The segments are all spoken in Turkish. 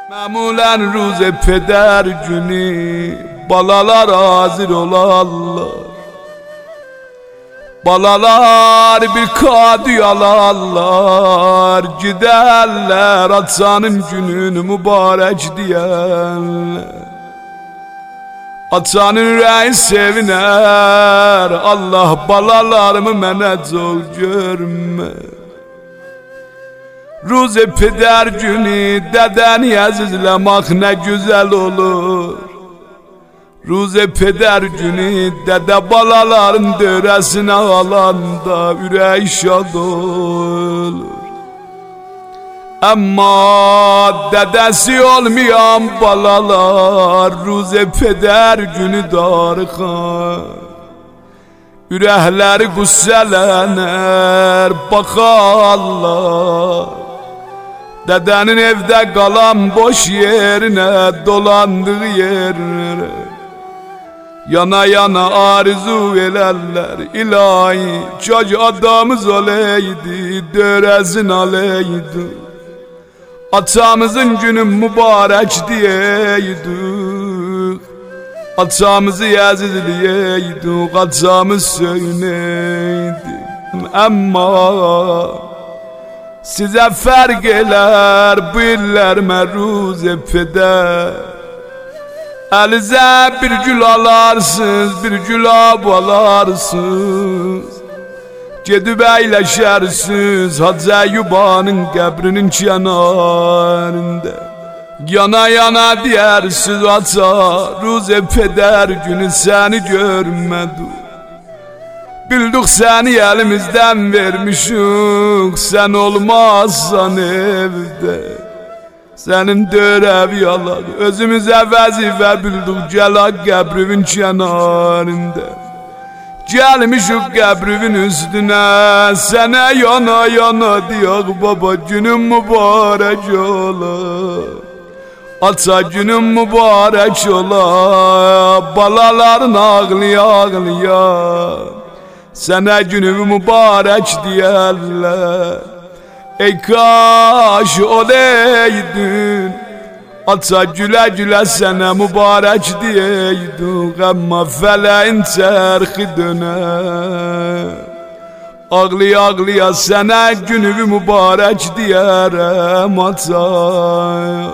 Məmulen ruze peder günü balalar hazır olarlar. Balalar bir kadı alarlar, giderler Atsanın gününü mübarek diyenler. Atsanın rəyi seviner, Allah balalarımı mənə zor görmə. Ruze peder günü dedeni azizlemek ne güzel olur. Ruze peder günü dede balaların döresine alanda ürək şad olur. Ama dedesi olmayan balalar ruze peder günü darıxar. Ürəkləri qüssələnər baxarlar. Dedenin evde kalan boş yerine dolandığı yerlere yana yana arzu elerler. İlahi çocuğ adamız oleydi, dörezin aleydi. Atamızın günü mübarek diyeydik. Atamızı yazılıyeydik, atamız söyleydi. Ama size fark eler bu iller meruze peder. Elize bir gül alarsınız, bir gülab alarsınız. Gedib eyleşersiniz Hacı Eyyubanın qəbrinin kenarında. Yana yana diyersiniz ata, ruze peder günü seni görmedim. Bildik seni elimizden vermişik, sen olmazsan evde. Senin dörev yalan, özümüze vazife bildik, gel qəbrimin kenarında. Gelmişik qəbrimin üstüne, sana yana yana diyak baba, günün mübarek ola. Ata günün mübarek ola, balaların ağlıya ağlıya. Sana günü mübarek diyerler. Ey kaş oleydin, ata güle güle sana mübarek diyeydin. Ama feleğin çerhi döner. Ağlıya ağlıya sana günü mübarek diyerem ata.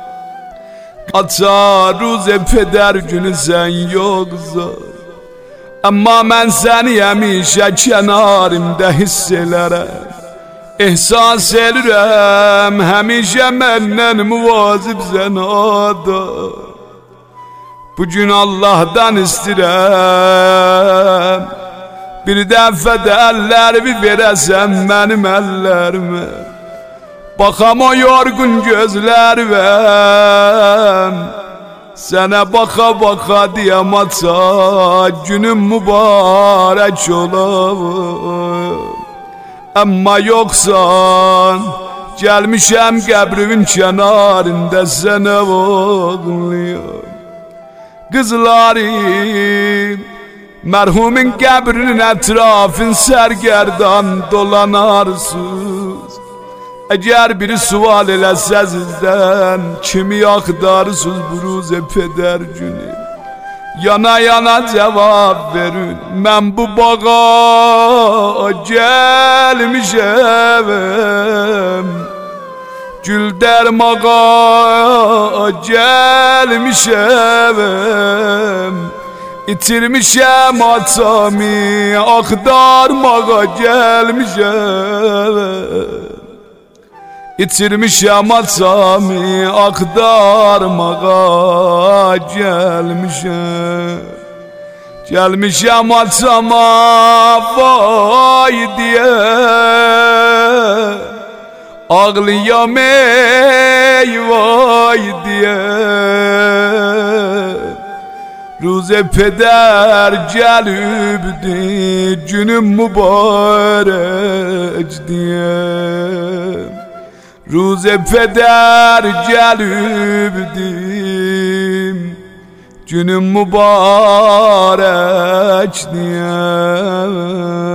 Ata ruze peder günü sen yoksa. Ama ben seni həmişə kenarımda hiss elərəm. İhsas edirəm həmişə məndən muvazib zənada. Bugün Allah'dan istirəm, bir dəfə də əllərimi verəsən mənim əllərimə. Baxam o yorgun gözlərimə, sana baka baka diyem ata, günün mübarek ola. Ama yoksan gelmişem qəbrimin kenarında sana ağlıyorum. Kızlarım merhumin qəbrinin etrafın sergerdan dolanarsınız. Eğer biri sual eləsə sizdən, kimi axtarırsınız bu ruze peder günü? Yana yana cevap verin, mən bu bağa gelmişəm. Gül dermağa gelmişəm. İtirmişəm atamı, axtarmağa gelmişəm. İtirmişəm atamı, axtarmağa gelmişəm. Gelmişəm atama vay diye, ağlayam ey vay diye. Ruze peder gelibdi, günüm mübarek diye. Ruze peder gelibdim, günüm mübarek diye.